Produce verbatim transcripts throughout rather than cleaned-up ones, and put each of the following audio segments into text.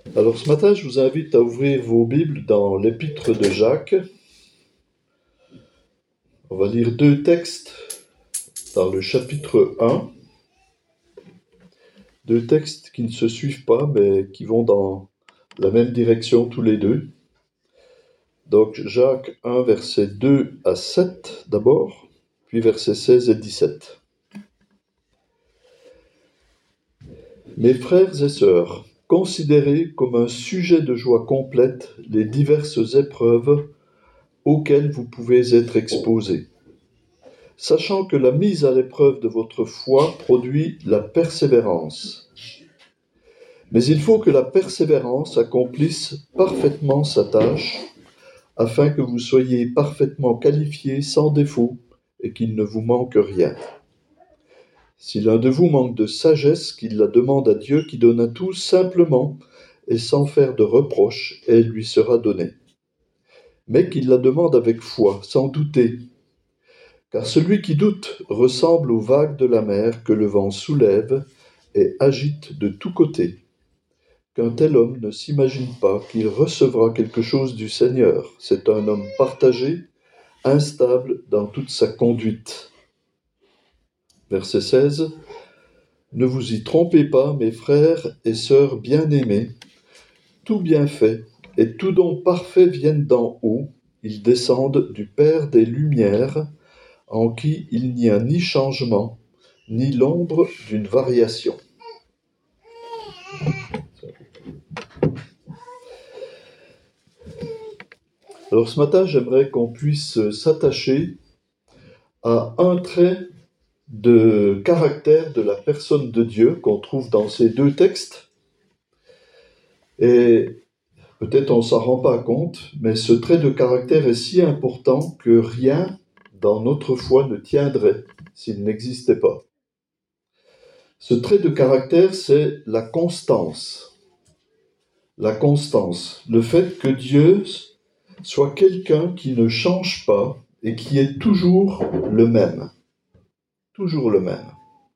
Alors ce matin, je vous invite à ouvrir vos Bibles dans l'épître de Jacques. On va lire deux textes dans le chapitre un. Deux textes qui ne se suivent pas, mais qui vont dans la même direction tous les deux. Donc Jacques un, versets deux à sept d'abord, puis versets seize et dix-sept. Mes frères et sœurs, considérez comme un sujet de joie complète les diverses épreuves auxquelles vous pouvez être exposés, sachant que la mise à l'épreuve de votre foi produit la persévérance. Mais il faut que la persévérance accomplisse parfaitement sa tâche, afin que vous soyez parfaitement qualifiés sans défaut et qu'il ne vous manque rien. Si l'un de vous manque de sagesse, qu'il la demande à Dieu qui donne à tous simplement et sans faire de reproche, et elle lui sera donnée. Mais qu'il la demande avec foi, sans douter. Car celui qui doute ressemble aux vagues de la mer que le vent soulève et agite de tous côtés. Qu'un tel homme ne s'imagine pas qu'il recevra quelque chose du Seigneur. C'est un homme partagé, instable dans toute sa conduite. Verset seize. Ne vous y trompez pas, mes frères et sœurs bien-aimés. Tout bienfait et tout don parfait viennent d'en haut. Ils descendent du Père des Lumières, en qui il n'y a ni changement, ni l'ombre d'une variation. Alors ce matin, j'aimerais qu'on puisse s'attacher à un trait de caractère de la personne de Dieu qu'on trouve dans ces deux textes. Et peut-être on ne s'en rend pas compte, mais ce trait de caractère est si important que rien dans notre foi ne tiendrait s'il n'existait pas. Ce trait de caractère, c'est la constance. La constance, le fait que Dieu soit quelqu'un qui ne change pas et qui est toujours le même. Toujours le même.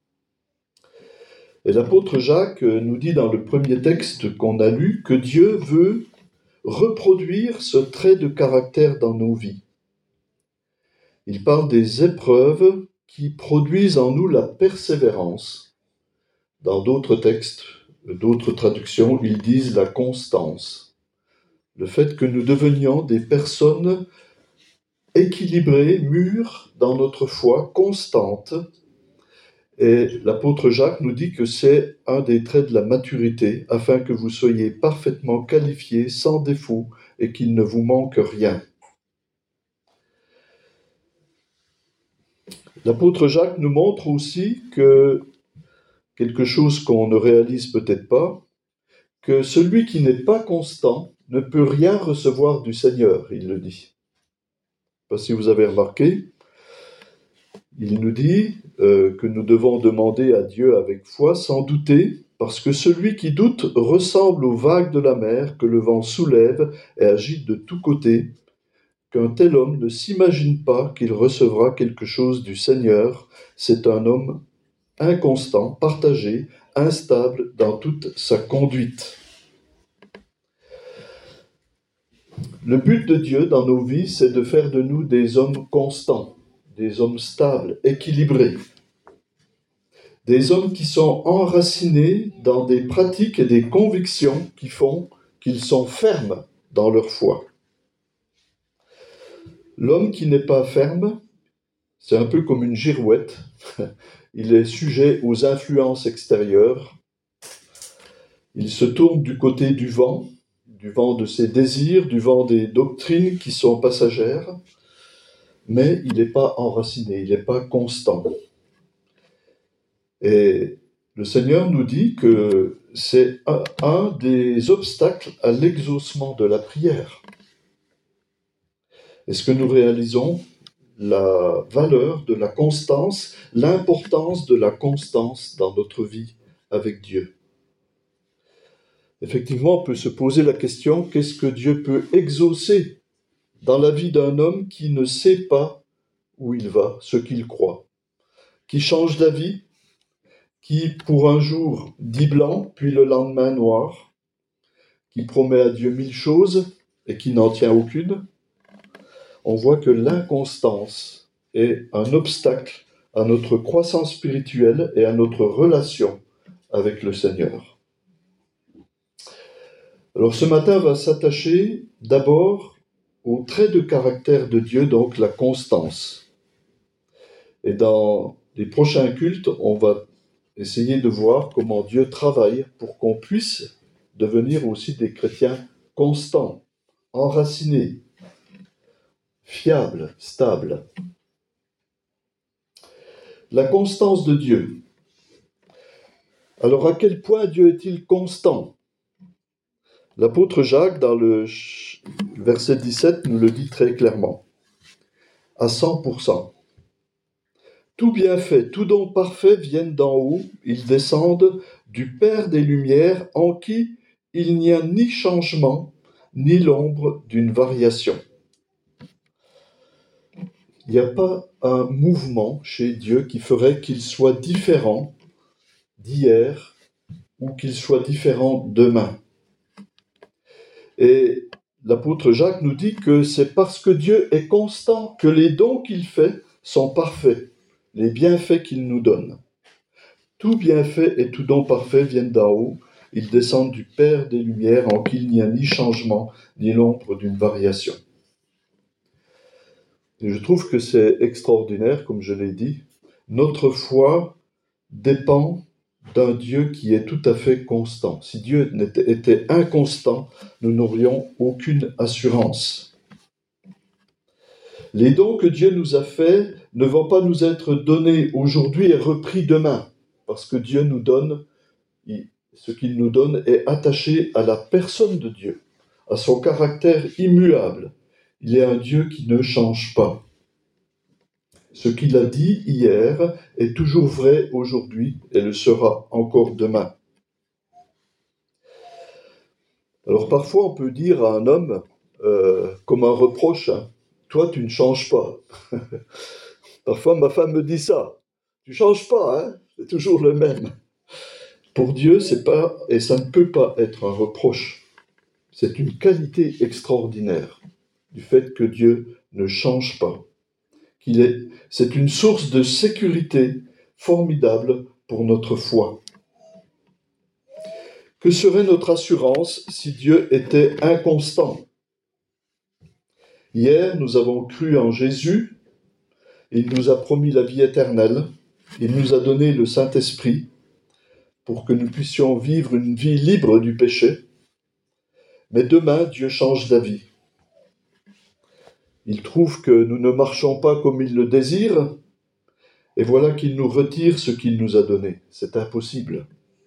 Et l'apôtre Jacques nous dit dans le premier texte qu'on a lu que Dieu veut reproduire ce trait de caractère dans nos vies. Il parle des épreuves qui produisent en nous la persévérance. Dans d'autres textes, d'autres traductions, ils disent la constance. Le fait que nous devenions des personnes équilibrées, mûres dans notre foi, constantes. Et l'apôtre Jacques nous dit que c'est un des traits de la maturité, afin que vous soyez parfaitement qualifiés, sans défaut, et qu'il ne vous manque rien. L'apôtre Jacques nous montre aussi que, quelque chose qu'on ne réalise peut-être pas, que celui qui n'est pas constant ne peut rien recevoir du Seigneur, il le dit. Je ne sais pas si vous avez remarqué, il nous dit euh, que nous devons demander à Dieu avec foi, sans douter, parce que celui qui doute ressemble aux vagues de la mer que le vent soulève et agite de tous côtés. Qu'un tel homme ne s'imagine pas qu'il recevra quelque chose du Seigneur. C'est un homme inconstant, partagé, instable dans toute sa conduite. Le but de Dieu dans nos vies, c'est de faire de nous des hommes constants, des hommes stables, équilibrés, des hommes qui sont enracinés dans des pratiques et des convictions qui font qu'ils sont fermes dans leur foi. L'homme qui n'est pas ferme, c'est un peu comme une girouette. Il est sujet aux influences extérieures. Il se tourne du côté du vent, du vent de ses désirs, du vent des doctrines qui sont passagères, mais il n'est pas enraciné, il n'est pas constant. Et le Seigneur nous dit que c'est un, un des obstacles à l'exaucement de la prière. Est-ce que nous réalisons la valeur de la constance, l'importance de la constance dans notre vie avec Dieu? Effectivement, on peut se poser la question, qu'est-ce que Dieu peut exaucer dans la vie d'un homme qui ne sait pas où il va, ce qu'il croit, qui change d'avis, qui pour un jour dit blanc, puis le lendemain noir, qui promet à Dieu mille choses et qui n'en tient aucune, on voit que l'inconstance est un obstacle à notre croissance spirituelle et à notre relation avec le Seigneur. Alors ce matin, on va s'attacher d'abord au trait de caractère de Dieu, donc la constance. Et dans les prochains cultes, on va essayer de voir comment Dieu travaille pour qu'on puisse devenir aussi des chrétiens constants, enracinés, fiables, stables. La constance de Dieu. Alors à quel point Dieu est-il constant ? L'apôtre Jacques, dans le verset dix-sept, nous le dit très clairement. À cent pour cent. Tout bienfait, tout don parfait viennent d'en haut, ils descendent du Père des Lumières, en qui il n'y a ni changement, ni l'ombre d'une variation. Il n'y a pas un mouvement chez Dieu qui ferait qu'il soit différent d'hier ou qu'il soit différent demain. Et l'apôtre Jacques nous dit que c'est parce que Dieu est constant que les dons qu'il fait sont parfaits, les bienfaits qu'il nous donne. Tout bienfait et tout don parfait viennent d'en haut, ils descendent du Père des Lumières en qui il n'y a ni changement, ni l'ombre d'une variation. Et je trouve que c'est extraordinaire, comme je l'ai dit. Notre foi dépend d'un Dieu qui est tout à fait constant. Si Dieu était, était inconstant, nous n'aurions aucune assurance. Les dons que Dieu nous a faits ne vont pas nous être donnés aujourd'hui et repris demain, parce que Dieu nous donne, ce qu'il nous donne est attaché à la personne de Dieu, à son caractère immuable. Il est un Dieu qui ne change pas. Ce qu'il a dit hier est toujours vrai aujourd'hui et le sera encore demain. Alors parfois on peut dire à un homme, euh, comme un reproche, hein, « Toi tu ne changes pas ». Parfois ma femme me dit ça, « Tu ne changes pas, hein, c'est toujours le même ». Pour Dieu, c'est pas, et ça ne peut pas être un reproche. C'est une qualité extraordinaire du fait que Dieu ne change pas. Qu'il est, c'est une source de sécurité formidable pour notre foi. Que serait notre assurance si Dieu était inconstant ? Hier, nous avons cru en Jésus, il nous a promis la vie éternelle, il nous a donné le Saint-Esprit pour que nous puissions vivre une vie libre du péché. Mais demain, Dieu change d'avis. Il trouve que nous ne marchons pas comme il le désire, et voilà qu'il nous retire ce qu'il nous a donné. C'est impossible.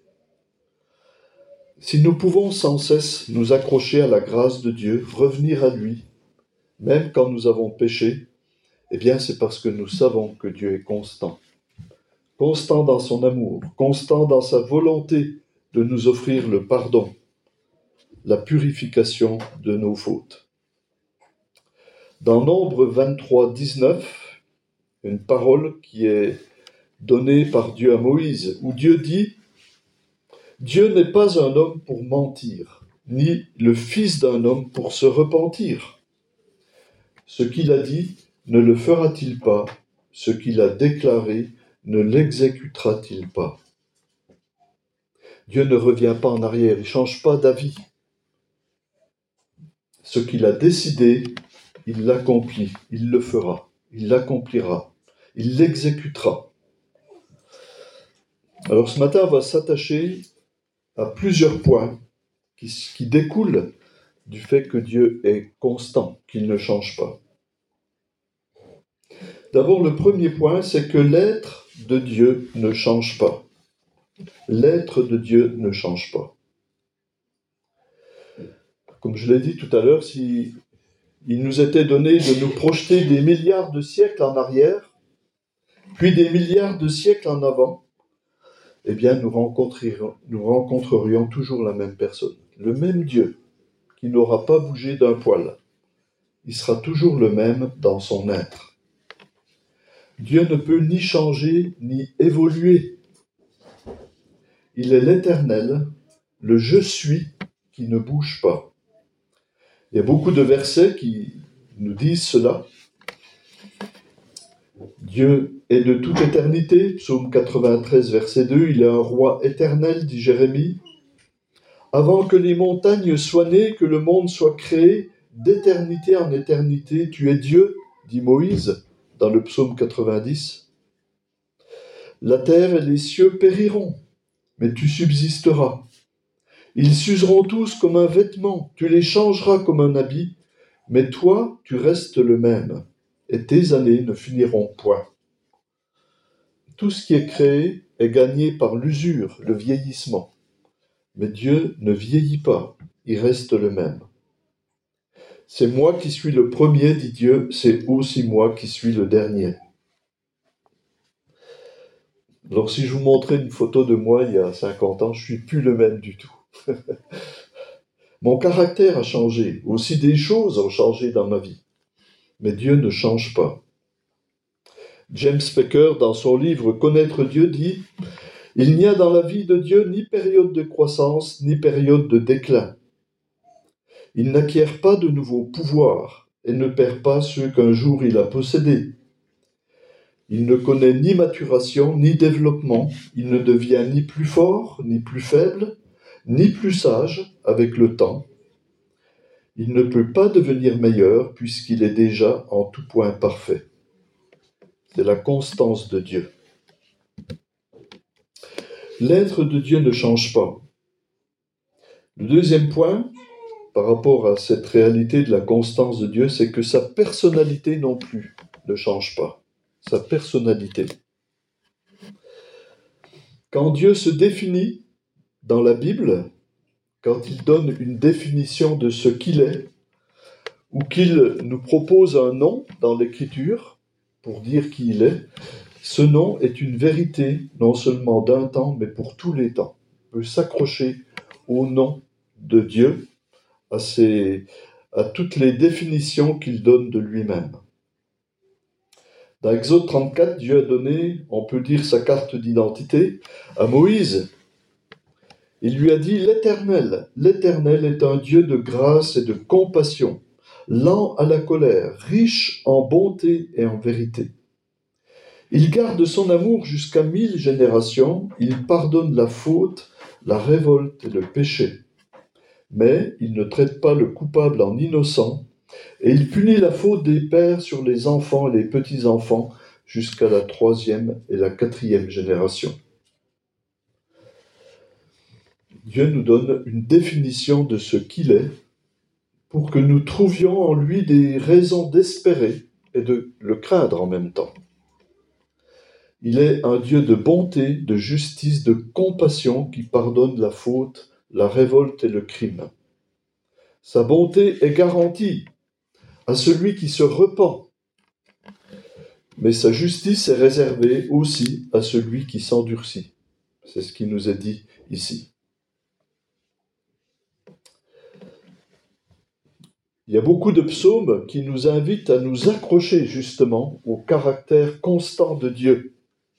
Si nous pouvons sans cesse nous accrocher à la grâce de Dieu, revenir à lui, même quand nous avons péché, eh bien c'est parce que nous savons que Dieu est constant. Constant dans son amour, constant dans sa volonté de nous offrir le pardon, la purification de nos fautes. Dans Nombre vingt-trois, dix-neuf, une parole qui est donnée par Dieu à Moïse, où Dieu dit « Dieu n'est pas un homme pour mentir, ni le fils d'un homme pour se repentir. Ce qu'il a dit, ne le fera-t-il pas? Ce qu'il a déclaré, ne l'exécutera-t-il pas ?» Dieu ne revient pas en arrière, il ne change pas d'avis. Ce qu'il a décidé, il l'accomplit, il le fera, il l'accomplira, il l'exécutera. Alors ce matin, on va s'attacher à plusieurs points qui, qui découlent du fait que Dieu est constant, qu'il ne change pas. D'abord, le premier point, c'est que l'être de Dieu ne change pas. L'être de Dieu ne change pas. Comme je l'ai dit tout à l'heure, si il nous était donné de nous projeter des milliards de siècles en arrière, puis des milliards de siècles en avant, eh bien nous rencontrerions, nous rencontrerions toujours la même personne, le même Dieu, qui n'aura pas bougé d'un poil. Il sera toujours le même dans son être. Dieu ne peut ni changer, ni évoluer. Il est l'Éternel, le « Je suis » qui ne bouge pas. Il y a beaucoup de versets qui nous disent cela. Dieu est de toute éternité, psaume quatre-vingt-treize, verset deux, il est un roi éternel, dit Jérémie. Avant que les montagnes soient nées, que le monde soit créé, d'éternité en éternité, tu es Dieu, dit Moïse dans le psaume quatre-vingt-dix. La terre et les cieux périront, mais tu subsisteras. Ils s'useront tous comme un vêtement, tu les changeras comme un habit, mais toi, tu restes le même, et tes années ne finiront point. Tout ce qui est créé est gagné par l'usure, le vieillissement. Mais Dieu ne vieillit pas, il reste le même. C'est moi qui suis le premier, dit Dieu, c'est aussi moi qui suis le dernier. Alors si je vous montrais une photo de moi il y a cinquante ans, je ne suis plus le même du tout. Mon caractère a changé, aussi des choses ont changé dans ma vie. Mais Dieu ne change pas. James Packer, dans son livre « Connaître Dieu », dit « Il n'y a dans la vie de Dieu ni période de croissance, ni période de déclin. Il n'acquiert pas de nouveaux pouvoirs et ne perd pas ceux qu'un jour il a possédés. Il ne connaît ni maturation, ni développement. Il ne devient ni plus fort, ni plus faible, ni plus sage avec le temps. Il ne peut pas devenir meilleur puisqu'il est déjà en tout point parfait. » C'est la constance de Dieu. L'être de Dieu ne change pas. Le deuxième point, par rapport à cette réalité de la constance de Dieu, c'est que sa personnalité non plus ne change pas. Sa personnalité. Quand Dieu se définit dans la Bible, quand il donne une définition de ce qu'il est, ou qu'il nous propose un nom dans l'Écriture pour dire qui il est, ce nom est une vérité non seulement d'un temps, mais pour tous les temps. On peut s'accrocher au nom de Dieu, à, ses, à toutes les définitions qu'il donne de lui-même. Dans Exode trente-quatre, Dieu a donné, on peut dire, sa carte d'identité à Moïse. Il lui a dit « L'Éternel, l'Éternel est un Dieu de grâce et de compassion, lent à la colère, riche en bonté et en vérité. Il garde son amour jusqu'à mille générations, il pardonne la faute, la révolte et le péché. Mais il ne traite pas le coupable en innocent, et il punit la faute des pères sur les enfants et les petits-enfants jusqu'à la troisième et la quatrième génération. » Dieu nous donne une définition de ce qu'il est pour que nous trouvions en lui des raisons d'espérer et de le craindre en même temps. Il est un Dieu de bonté, de justice, de compassion qui pardonne la faute, la révolte et le crime. Sa bonté est garantie à celui qui se repent, mais sa justice est réservée aussi à celui qui s'endurcit. C'est ce qui nous est dit ici. Il y a beaucoup de psaumes qui nous invitent à nous accrocher justement au caractère constant de Dieu.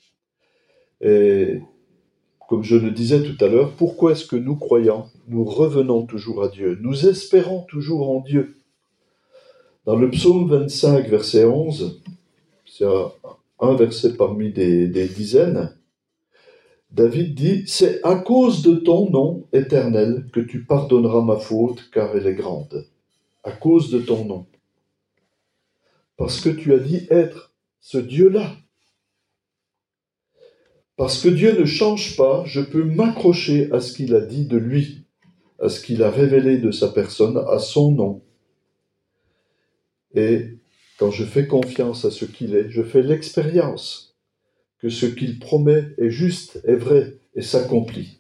Et comme je le disais tout à l'heure, pourquoi est-ce que nous, croyants, nous revenons toujours à Dieu? Nous espérons toujours en Dieu. Dans le psaume vingt-cinq, verset onze, c'est un, un verset parmi des, des dizaines, David dit « C'est à cause de ton nom, Éternel, que tu pardonneras ma faute, car elle est grande. » À cause de ton nom. Parce que tu as dit être ce Dieu-là. Parce que Dieu ne change pas, je peux m'accrocher à ce qu'il a dit de lui, à ce qu'il a révélé de sa personne, à son nom. Et quand je fais confiance à ce qu'il est, je fais l'expérience que ce qu'il promet est juste, est vrai et s'accomplit.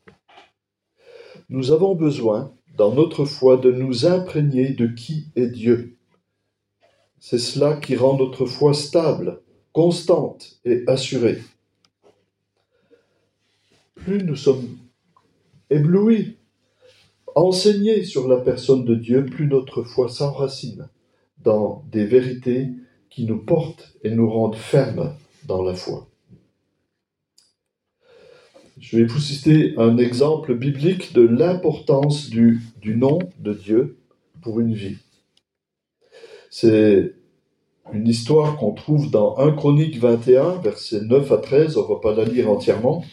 Nous avons besoin, dans notre foi, de nous imprégner de qui est Dieu. C'est cela qui rend notre foi stable, constante et assurée. Plus nous sommes éblouis, enseignés sur la personne de Dieu, plus notre foi s'enracine dans des vérités qui nous portent et nous rendent fermes dans la foi. Je vais vous citer un exemple biblique de l'importance du, du nom de Dieu pour une vie. C'est une histoire qu'on trouve dans premier Chroniques vingt et un, versets neuf à treize, on ne va pas la lire entièrement.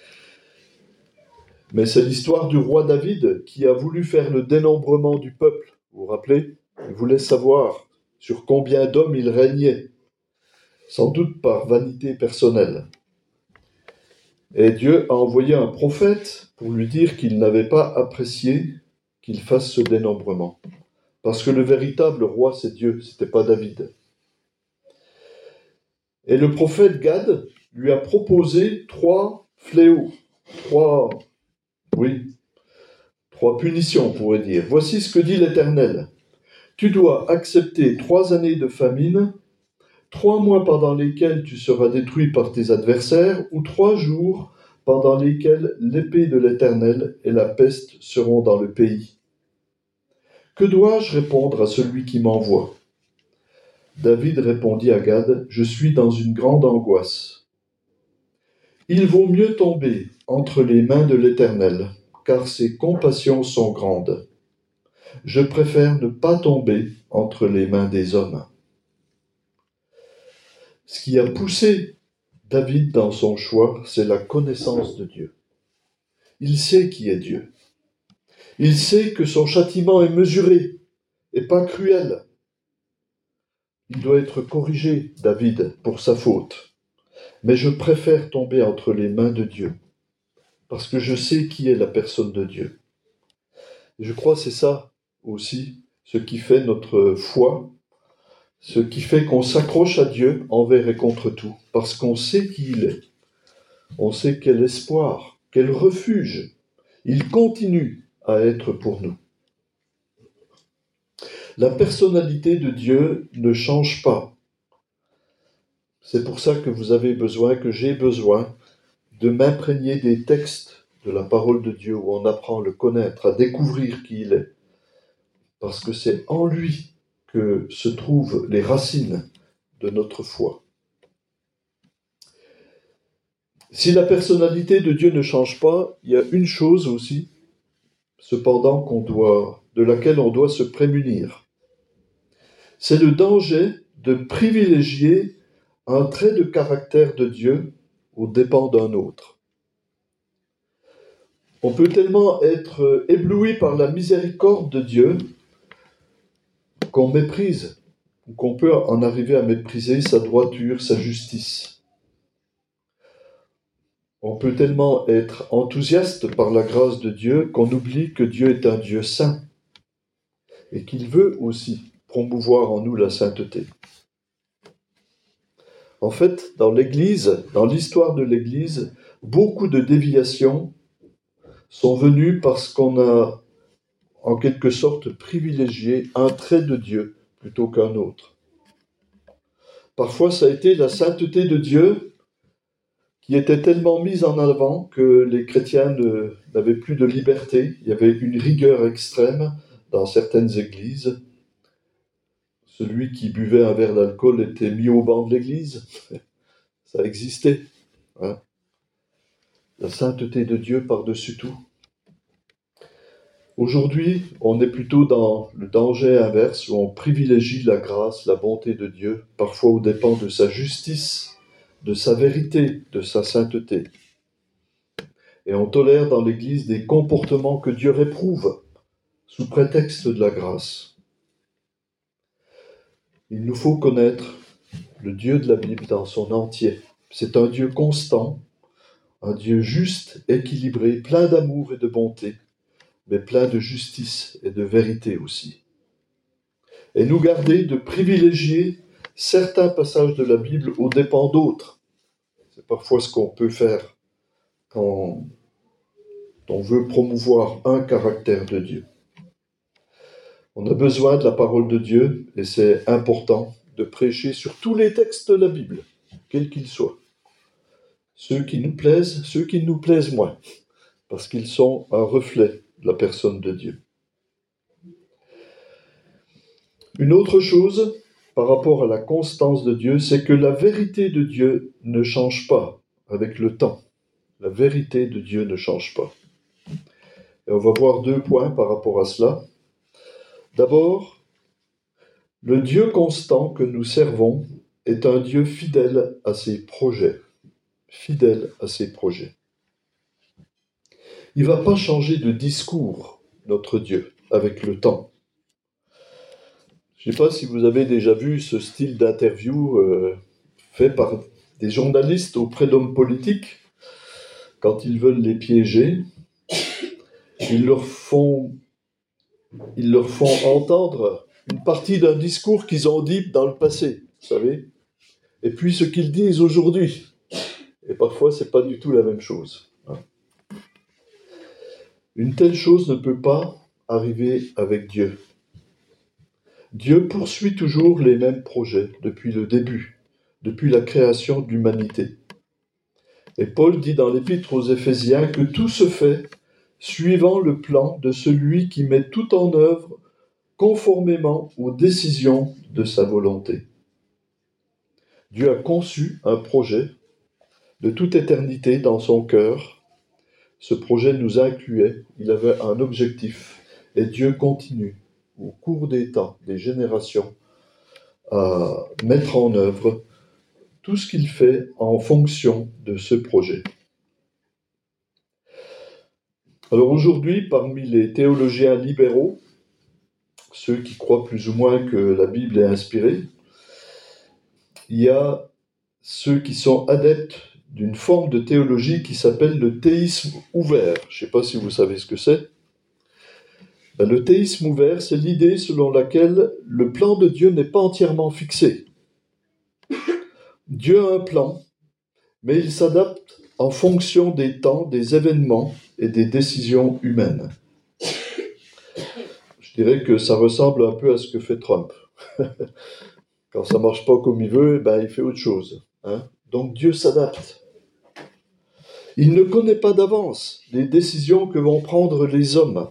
Mais c'est l'histoire du roi David qui a voulu faire le dénombrement du peuple. Vous vous rappelez ? Il voulait savoir sur combien d'hommes il régnait, sans doute par vanité personnelle. Et Dieu a envoyé un prophète pour lui dire qu'il n'avait pas apprécié qu'il fasse ce dénombrement. Parce que le véritable roi, c'est Dieu, ce n'était pas David. Et le prophète Gad lui a proposé trois fléaux, trois, oui, trois punitions, on pourrait dire. Voici ce que dit l'Éternel. Tu dois accepter trois années de famine, trois mois pendant lesquels tu seras détruit par tes adversaires, ou trois jours pendant lesquels l'épée de l'Éternel et la peste seront dans le pays. Que dois-je répondre à celui qui m'envoie ? David répondit à Gad, « Je suis dans une grande angoisse. Il vaut mieux tomber entre les mains de l'Éternel, car ses compassions sont grandes. Je préfère ne pas tomber entre les mains des hommes. » Ce qui a poussé David dans son choix, c'est la connaissance de Dieu. Il sait qui est Dieu. Il sait que son châtiment est mesuré et pas cruel. Il doit être corrigé, David, pour sa faute. Mais je préfère tomber entre les mains de Dieu, parce que je sais qui est la personne de Dieu. Et je crois que c'est ça aussi, ce qui fait notre foi, ce qui fait qu'on s'accroche à Dieu envers et contre tout, parce qu'on sait qui il est. On sait quel espoir, quel refuge il continue à être pour nous. La personnalité de Dieu ne change pas. C'est pour ça que vous avez besoin, que j'ai besoin, de m'imprégner des textes de la parole de Dieu où on apprend à le connaître, à découvrir qui il est. Parce que c'est en lui que se trouvent les racines de notre foi. Si la personnalité de Dieu ne change pas, il y a une chose aussi, cependant, qu'on doit, de laquelle on doit se prémunir. C'est le danger de privilégier un trait de caractère de Dieu aux dépens d'un autre. On peut tellement être ébloui par la miséricorde de Dieu qu'on méprise, ou qu'on peut en arriver à mépriser sa droiture, sa justice. On peut tellement être enthousiaste par la grâce de Dieu qu'on oublie que Dieu est un Dieu saint et qu'il veut aussi promouvoir en nous la sainteté. En fait, dans l'Église, dans l'histoire de l'Église, beaucoup de déviations sont venues parce qu'on a, en quelque sorte, privilégié un trait de Dieu plutôt qu'un autre. Parfois, ça a été la sainteté de Dieu qui était tellement mise en avant que les chrétiens ne, n'avaient plus de liberté. Il y avait une rigueur extrême dans certaines églises. Celui qui buvait un verre d'alcool était mis au banc de l'église. Ça existait. Hein. La sainteté de Dieu par-dessus tout. Aujourd'hui, on est plutôt dans le danger inverse où on privilégie la grâce, la bonté de Dieu, parfois aux dépens de sa justice, de sa vérité, de sa sainteté. Et on tolère dans l'Église des comportements que Dieu réprouve sous prétexte de la grâce. Il nous faut connaître le Dieu de la Bible dans son entier. C'est un Dieu constant, un Dieu juste, équilibré, plein d'amour et de bonté, mais plein de justice et de vérité aussi. Et nous garder de privilégier certains passages de la Bible aux dépens d'autres. C'est parfois ce qu'on peut faire quand on veut promouvoir un caractère de Dieu. On a besoin de la parole de Dieu et c'est important de prêcher sur tous les textes de la Bible, quels qu'ils soient. Ceux qui nous plaisent, ceux qui nous plaisent moins, parce qu'ils sont un reflet de la personne de Dieu. Une autre chose par rapport à la constance de Dieu, c'est que la vérité de Dieu ne change pas avec le temps. La vérité de Dieu ne change pas. Et on va voir deux points par rapport à cela. D'abord, le Dieu constant que nous servons est un Dieu fidèle à ses projets. Fidèle à ses projets. Il ne va pas changer de discours, notre Dieu, avec le temps. Je ne sais pas si vous avez déjà vu ce style d'interview euh, fait par des journalistes auprès d'hommes politiques. Quand ils veulent les piéger, ils leur font, ils leur font entendre une partie d'un discours qu'ils ont dit dans le passé, vous savez, et puis ce qu'ils disent aujourd'hui. Et parfois, ce n'est pas du tout la même chose. Une telle chose ne peut pas arriver avec Dieu. Dieu poursuit toujours les mêmes projets depuis le début, depuis la création de l'humanité. Et Paul dit dans l'Épître aux Éphésiens que tout se fait suivant le plan de celui qui met tout en œuvre conformément aux décisions de sa volonté. Dieu a conçu un projet de toute éternité dans son cœur. Ce projet nous incluait, il avait un objectif, et Dieu continue, au cours des temps, des générations, à mettre en œuvre tout ce qu'il fait en fonction de ce projet. Alors aujourd'hui, parmi les théologiens libéraux, ceux qui croient plus ou moins que la Bible est inspirée, il y a ceux qui sont adeptes d'une forme de théologie qui s'appelle le théisme ouvert. Je ne sais pas si vous savez ce que c'est. Ben, le théisme ouvert, c'est l'idée selon laquelle le plan de Dieu n'est pas entièrement fixé. Dieu a un plan, mais il s'adapte en fonction des temps, des événements et des décisions humaines. Je dirais que ça ressemble un peu à ce que fait Trump. Quand ça ne marche pas comme il veut, ben, il fait autre chose. Hein. Donc Dieu s'adapte. Il ne connaît pas d'avance les décisions que vont prendre les hommes.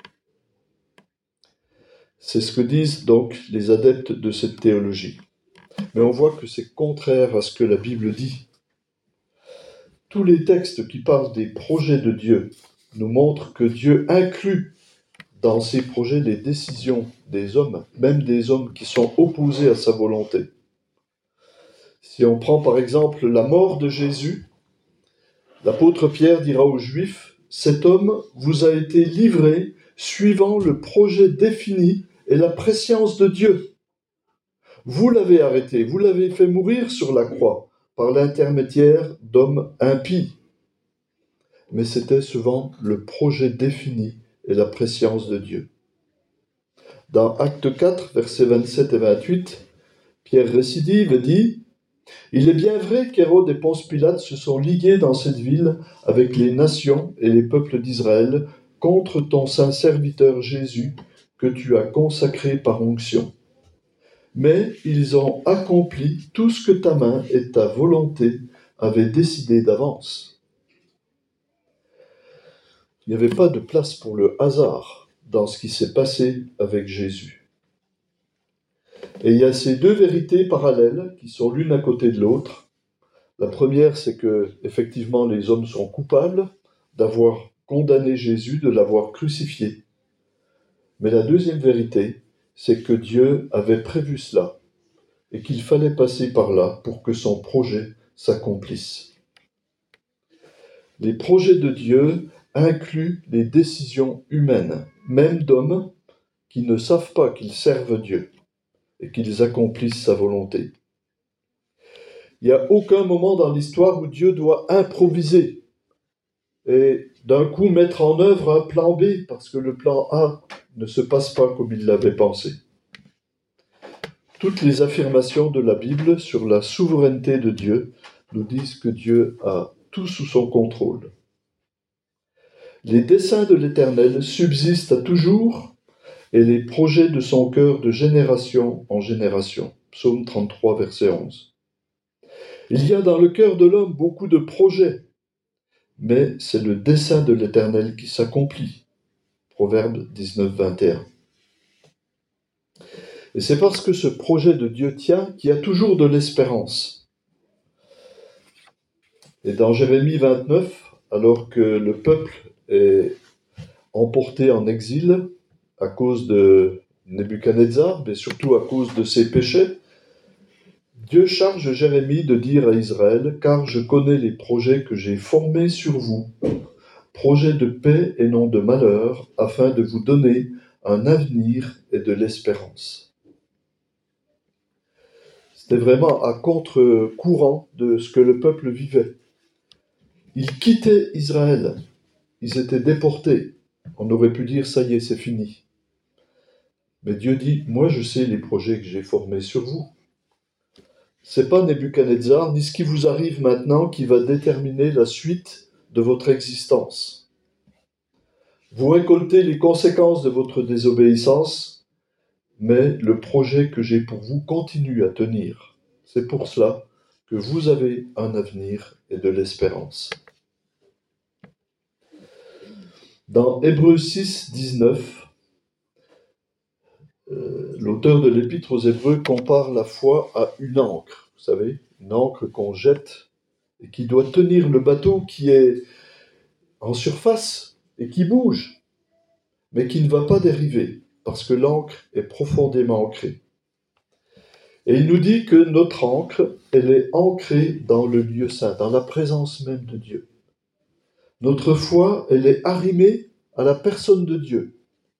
C'est ce que disent donc les adeptes de cette théologie. Mais on voit que c'est contraire à ce que la Bible dit. Tous les textes qui parlent des projets de Dieu nous montrent que Dieu inclut dans ses projets les décisions des hommes, même des hommes qui sont opposés à sa volonté. Si on prend par exemple la mort de Jésus, l'apôtre Pierre dira aux Juifs, « Cet homme vous a été livré suivant le projet défini et la prescience de Dieu. Vous l'avez arrêté, vous l'avez fait mourir sur la croix par l'intermédiaire d'hommes impies. » Mais c'était souvent le projet défini et la prescience de Dieu. Dans Acte quatre, versets vingt-sept et vingt-huit, Pierre récidive et dit « Il est bien vrai qu'Hérode et Ponce Pilate se sont ligués dans cette ville avec les nations et les peuples d'Israël contre ton saint serviteur Jésus que tu as consacré par onction. Mais ils ont accompli tout ce que ta main et ta volonté avaient décidé d'avance. » Il n'y avait pas de place pour le hasard dans ce qui s'est passé avec Jésus. Et il y a ces deux vérités parallèles qui sont l'une à côté de l'autre. La première, c'est que, effectivement, les hommes sont coupables d'avoir condamné Jésus, de l'avoir crucifié. Mais la deuxième vérité, c'est que Dieu avait prévu cela et qu'il fallait passer par là pour que son projet s'accomplisse. Les projets de Dieu incluent les décisions humaines, même d'hommes qui ne savent pas qu'ils servent Dieu et qu'ils accomplissent sa volonté. Il n'y a aucun moment dans l'histoire où Dieu doit improviser et d'un coup mettre en œuvre un plan B parce que le plan A ne se passe pas comme il l'avait pensé. Toutes les affirmations de la Bible sur la souveraineté de Dieu nous disent que Dieu a tout sous son contrôle. Les desseins de l'Éternel subsistent à toujours et les projets de son cœur de génération en génération. Psaume trente-trois, verset onze. Il y a dans le cœur de l'homme beaucoup de projets, mais c'est le dessein de l'Éternel qui s'accomplit. Proverbe dix-neuf, vingt et un. Et c'est parce que ce projet de Dieu tient qu'il y a toujours de l'espérance. Et dans Jérémie vingt-neuf, alors que le peuple est emporté en exil à cause de Nebuchadnezzar, mais surtout à cause de ses péchés, Dieu charge Jérémie de dire à Israël « Car je connais les projets que j'ai formés sur vous, projets de paix et non de malheur, afin de vous donner un avenir et de l'espérance. » C'était vraiment à contre-courant de ce que le peuple vivait. Ils quittaient Israël, ils étaient déportés. On aurait pu dire « ça y est, c'est fini ». Mais Dieu dit « moi je sais les projets que j'ai formés sur vous ». C'est pas Nebuchadnezzar, ni ce qui vous arrive maintenant qui va déterminer la suite de votre existence. Vous récoltez les conséquences de votre désobéissance, mais le projet que j'ai pour vous continue à tenir. C'est pour cela que vous avez un avenir et de l'espérance. Dans Hébreux six, dix-neuf, euh, l'auteur de l'Épître aux Hébreux compare la foi à une ancre, vous savez, une ancre qu'on jette et qui doit tenir le bateau qui est en surface et qui bouge, mais qui ne va pas dériver, parce que l'ancre est profondément ancrée. Et il nous dit que notre ancre, elle est ancrée dans le lieu saint, dans la présence même de Dieu. Notre foi, elle est arrimée à la personne de Dieu.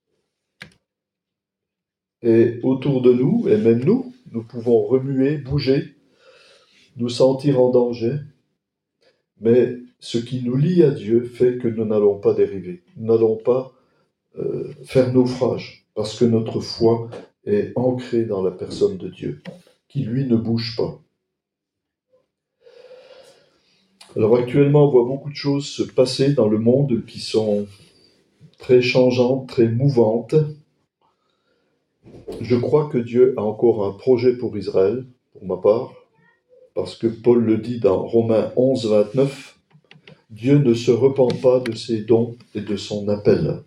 Et autour de nous, et même nous, nous pouvons remuer, bouger, nous sentir en danger, mais ce qui nous lie à Dieu fait que nous n'allons pas dériver, nous n'allons pas euh, faire naufrage, parce que notre foi est ancrée dans la personne de Dieu, qui lui ne bouge pas. Alors actuellement, on voit beaucoup de choses se passer dans le monde qui sont très changeantes, très mouvantes. Je crois que Dieu a encore un projet pour Israël, pour ma part, parce que Paul le dit dans Romains onze, vingt-neuf, Dieu ne se repent pas de ses dons et de son appel.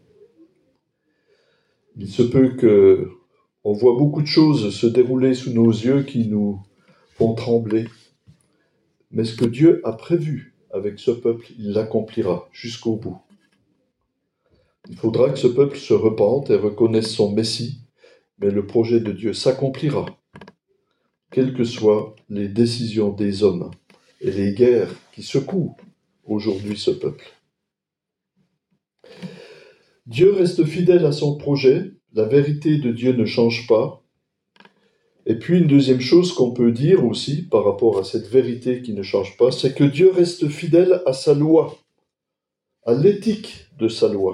Il se peut que on voit beaucoup de choses se dérouler sous nos yeux qui nous font trembler. Mais ce que Dieu a prévu avec ce peuple, il l'accomplira jusqu'au bout. Il faudra que ce peuple se repente et reconnaisse son Messie, mais le projet de Dieu s'accomplira, quelles que soient les décisions des hommes et les guerres qui secouent aujourd'hui ce peuple. Dieu reste fidèle à son projet, la vérité de Dieu ne change pas. Et puis une deuxième chose qu'on peut dire aussi par rapport à cette vérité qui ne change pas, c'est que Dieu reste fidèle à sa loi, à l'éthique de sa loi.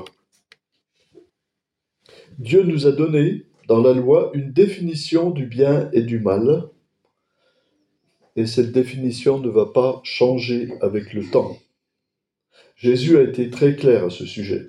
Dieu nous a donné dans la loi une définition du bien et du mal, et cette définition ne va pas changer avec le temps. Jésus a été très clair à ce sujet.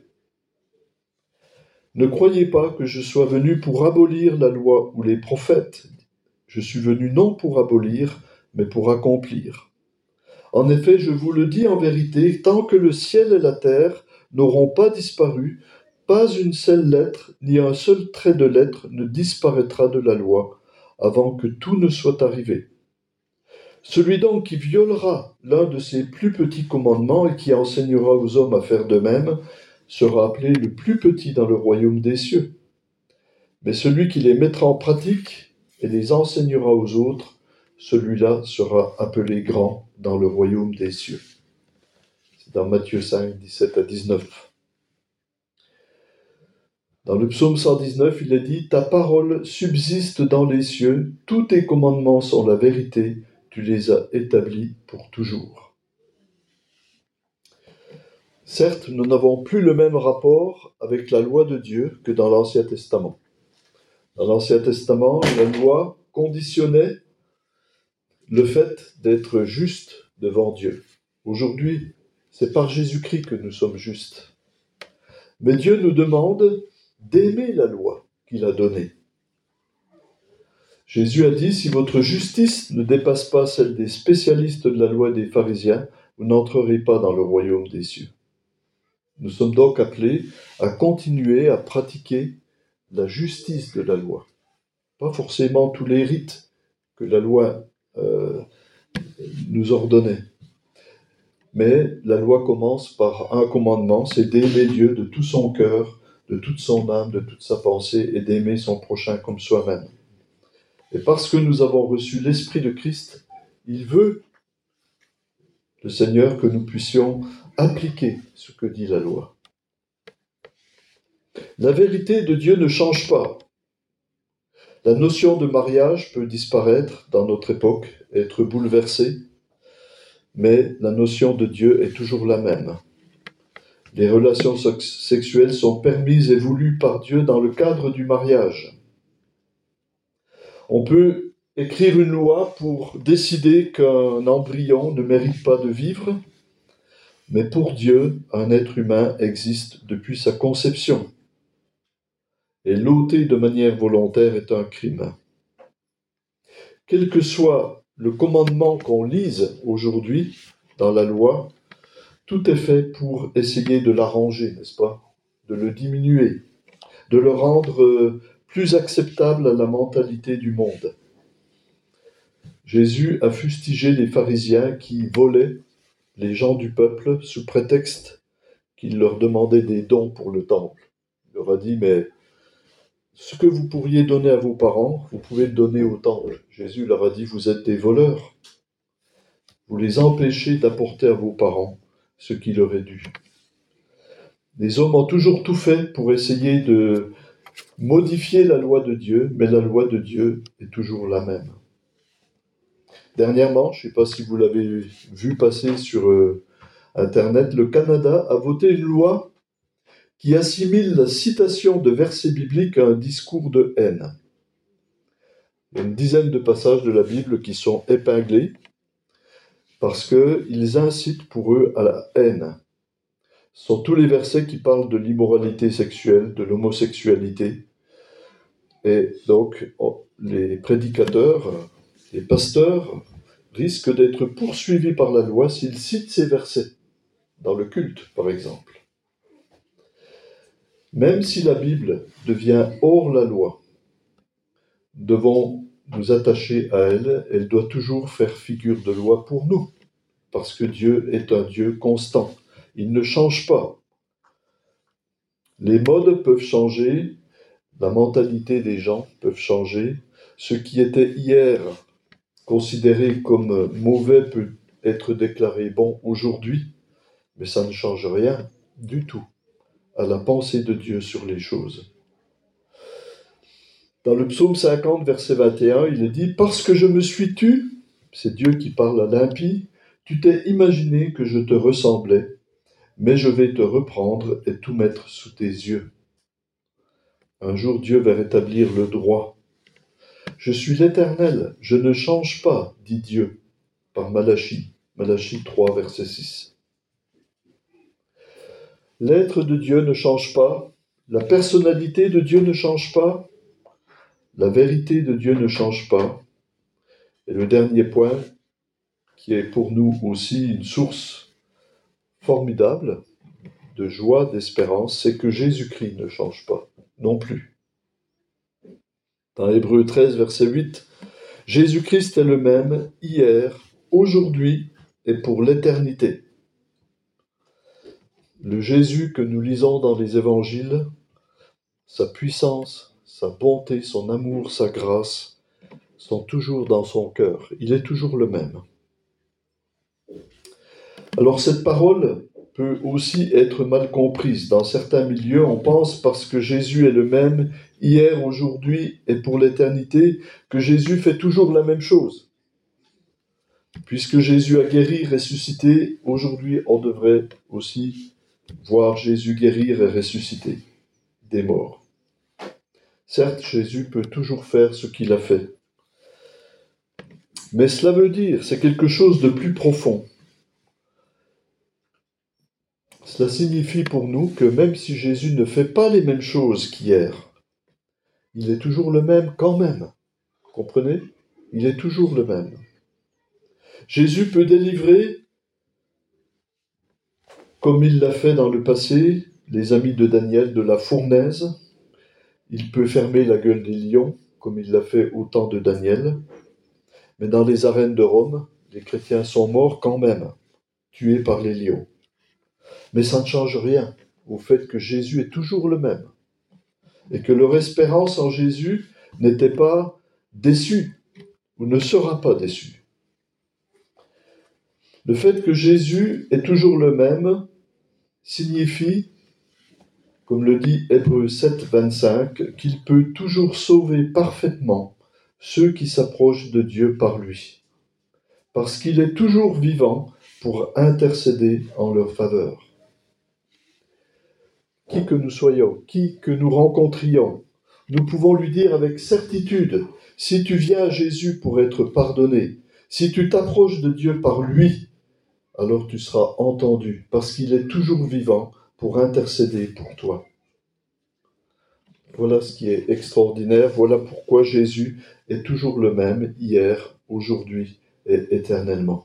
Ne croyez pas que je sois venu pour abolir la loi ou les prophètes. Je suis venu non pour abolir, mais pour accomplir. En effet, je vous le dis en vérité, tant que le ciel et la terre n'auront pas disparu, pas une seule lettre, ni un seul trait de lettre ne disparaîtra de la loi, avant que tout ne soit arrivé. Celui donc qui violera l'un de ces plus petits commandements et qui enseignera aux hommes à faire de même, sera appelé le plus petit dans le royaume des cieux. Mais celui qui les mettra en pratique et les enseignera aux autres, celui-là sera appelé grand dans le royaume des cieux. C'est dans Matthieu cinq, dix-sept à dix-neuf. Dans le psaume cent dix-neuf, il est dit « Ta parole subsiste dans les cieux, tous tes commandements sont la vérité, tu les as établis pour toujours. » Certes, nous n'avons plus le même rapport avec la loi de Dieu que dans l'Ancien Testament. Dans l'Ancien Testament, la loi conditionnait le fait d'être juste devant Dieu. Aujourd'hui, c'est par Jésus-Christ que nous sommes justes. Mais Dieu nous demande d'aimer la loi qu'il a donnée. Jésus a dit, si votre justice ne dépasse pas celle des spécialistes de la loi des pharisiens, vous n'entrerez pas dans le royaume des cieux. Nous sommes donc appelés à continuer à pratiquer la justice de la loi. Pas forcément tous les rites que la loi euh, nous ordonnait, Mais la loi commence par un commandement, c'est d'aimer Dieu de tout son cœur, de toute son âme, de toute sa pensée, et d'aimer son prochain comme soi-même. Et parce que nous avons reçu l'Esprit de Christ, il veut, le Seigneur, que nous puissions appliquer ce que dit la loi. La vérité de Dieu ne change pas. La notion de mariage peut disparaître dans notre époque, être bouleversée, mais la notion de Dieu est toujours la même. Les relations sexuelles sont permises et voulues par Dieu dans le cadre du mariage. On peut écrire une loi pour décider qu'un embryon ne mérite pas de vivre, mais pour Dieu, un être humain existe depuis sa conception. Et l'ôter de manière volontaire est un crime. Quel que soit le commandement qu'on lise aujourd'hui dans la loi, tout est fait pour essayer de l'arranger, n'est-ce pas? De le diminuer, de le rendre plus acceptable à la mentalité du monde. Jésus a fustigé les pharisiens qui volaient les gens du peuple sous prétexte qu'il leur demandait des dons pour le temple. Il leur a dit, mais ce que vous pourriez donner à vos parents, vous pouvez le donner au temple. Jésus leur a dit, vous êtes des voleurs. Vous les empêchez d'apporter à vos parents ce qui leur est dû. Les hommes ont toujours tout fait pour essayer de modifier la loi de Dieu, mais la loi de Dieu est toujours la même. Dernièrement, je ne sais pas si vous l'avez vu passer sur euh, Internet, le Canada a voté une loi qui assimile la citation de versets bibliques à un discours de haine. Il y a une dizaine de passages de la Bible qui sont épinglés parce qu'ils incitent pour eux à la haine. Ce sont tous les versets qui parlent de l'immoralité sexuelle, de l'homosexualité. Et donc, les prédicateurs, les pasteurs risquent d'être poursuivis par la loi s'ils citent ces versets, dans le culte, par exemple. Même si la Bible devient hors la loi, nous devons nous attacher à elle. Elle doit toujours faire figure de loi pour nous, parce que Dieu est un Dieu constant. Il ne change pas. Les modes peuvent changer, la mentalité des gens peuvent changer. Ce qui était hier considéré comme mauvais peut être déclaré bon aujourd'hui, mais ça ne change rien du tout à la pensée de Dieu sur les choses. Dans le psaume cinquante, verset vingt et un, il est dit « Parce que je me suis tu », c'est Dieu qui parle à l'impie, « tu t'es imaginé que je te ressemblais, mais je vais te reprendre et tout mettre sous tes yeux. » Un jour, Dieu va rétablir le droit. « Je suis l'Éternel, je ne change pas, dit Dieu, par Malachie, Malachie trois, verset six. L'être de Dieu ne change pas, la personnalité de Dieu ne change pas, la vérité de Dieu ne change pas. Et le dernier point, qui est pour nous aussi une source formidable de joie, d'espérance, c'est que Jésus-Christ ne change pas, non plus. Dans Hébreux treize, verset huit, « Jésus-Christ est le même hier, aujourd'hui et pour l'éternité. » Le Jésus que nous lisons dans les évangiles, sa puissance, sa bonté, son amour, sa grâce, sont toujours dans son cœur. Il est toujours le même. Alors cette parole peut aussi être mal comprise. Dans certains milieux, on pense parce que Jésus est le même hier, aujourd'hui et pour l'éternité, que Jésus fait toujours la même chose. Puisque Jésus a guéri, ressuscité, aujourd'hui on devrait aussi voir Jésus guérir et ressusciter des morts. Certes, Jésus peut toujours faire ce qu'il a fait. Mais cela veut dire, c'est quelque chose de plus profond. Cela signifie pour nous que même si Jésus ne fait pas les mêmes choses qu'hier, il est toujours le même quand même. Vous comprenez? Il est toujours le même. Jésus peut délivrer, comme il l'a fait dans le passé, les amis de Daniel de la fournaise. Il peut fermer la gueule des lions, comme il l'a fait au temps de Daniel. Mais dans les arènes de Rome, les chrétiens sont morts quand même, tué par les lions. Mais ça ne change rien au fait que Jésus est toujours le même et que leur espérance en Jésus n'était pas déçue ou ne sera pas déçue. Le fait que Jésus est toujours le même signifie, comme le dit Hébreux sept, vingt-cinq, qu'il peut toujours sauver parfaitement ceux qui s'approchent de Dieu par lui, parce qu'il est toujours vivant pour intercéder en leur faveur. Qui que nous soyons, qui que nous rencontrions, nous pouvons lui dire avec certitude, si tu viens à Jésus pour être pardonné, si tu t'approches de Dieu par lui, alors tu seras entendu, parce qu'il est toujours vivant pour intercéder pour toi. Voilà ce qui est extraordinaire, voilà pourquoi Jésus est toujours le même, hier, aujourd'hui et éternellement.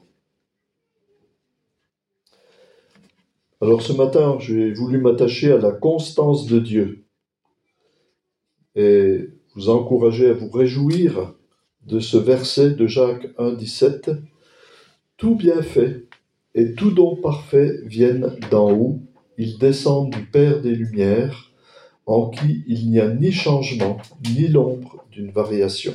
Alors ce matin, j'ai voulu m'attacher à la constance de Dieu et vous encourager à vous réjouir de ce verset de Jacques un, dix-sept. Tout bienfait et tout don parfait viennent d'en haut, ils descendent du Père des Lumières, en qui il n'y a ni changement, ni l'ombre d'une variation.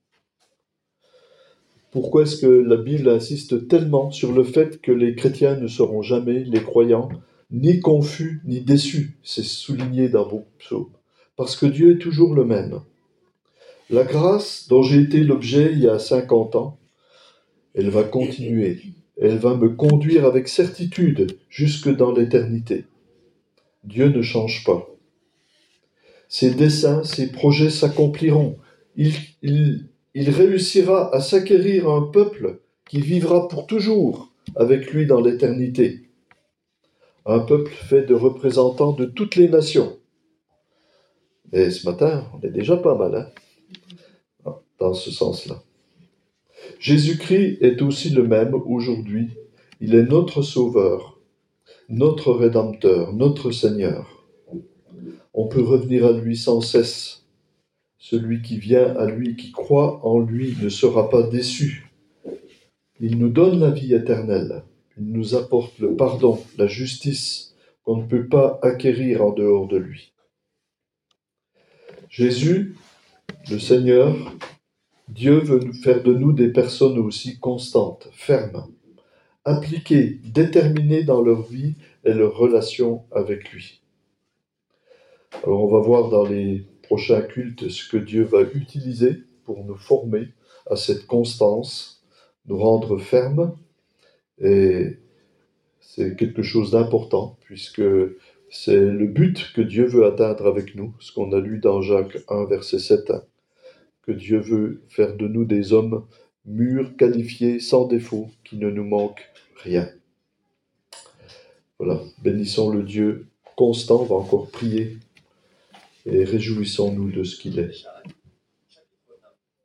Pourquoi est-ce que la Bible insiste tellement sur le fait que les chrétiens ne seront jamais, les croyants, ni confus, ni déçus? C'est souligné dans vos psaumes. Parce que Dieu est toujours le même. La grâce dont j'ai été l'objet il y a cinquante ans, elle va continuer. Elle va me conduire avec certitude jusque dans l'éternité. Dieu ne change pas. Ses desseins, ses projets s'accompliront. Il, il, il réussira à s'acquérir un peuple qui vivra pour toujours avec lui dans l'éternité. Un peuple fait de représentants de toutes les nations. Et ce matin, on est déjà pas mal, hein, dans ce sens-là. Jésus-Christ est aussi le même aujourd'hui. Il est notre Sauveur, notre Rédempteur, notre Seigneur. On peut revenir à lui sans cesse. Celui qui vient à lui, qui croit en lui, ne sera pas déçu. Il nous donne la vie éternelle. Il nous apporte le pardon, la justice qu'on ne peut pas acquérir en dehors de lui. Jésus, le Seigneur, Dieu veut faire de nous des personnes aussi constantes, fermes, appliquées, déterminées dans leur vie et leur relation avec lui. Alors on va voir dans les prochains cultes ce que Dieu va utiliser pour nous former à cette constance, nous rendre fermes, et c'est quelque chose d'important puisque c'est le but que Dieu veut atteindre avec nous, ce qu'on a lu dans Jacques un, verset sept, que Dieu veut faire de nous des hommes mûrs, qualifiés, sans défaut, qui ne nous manque rien. Voilà, bénissons le Dieu constant, on va encore prier et réjouissons-nous de ce qu'il est.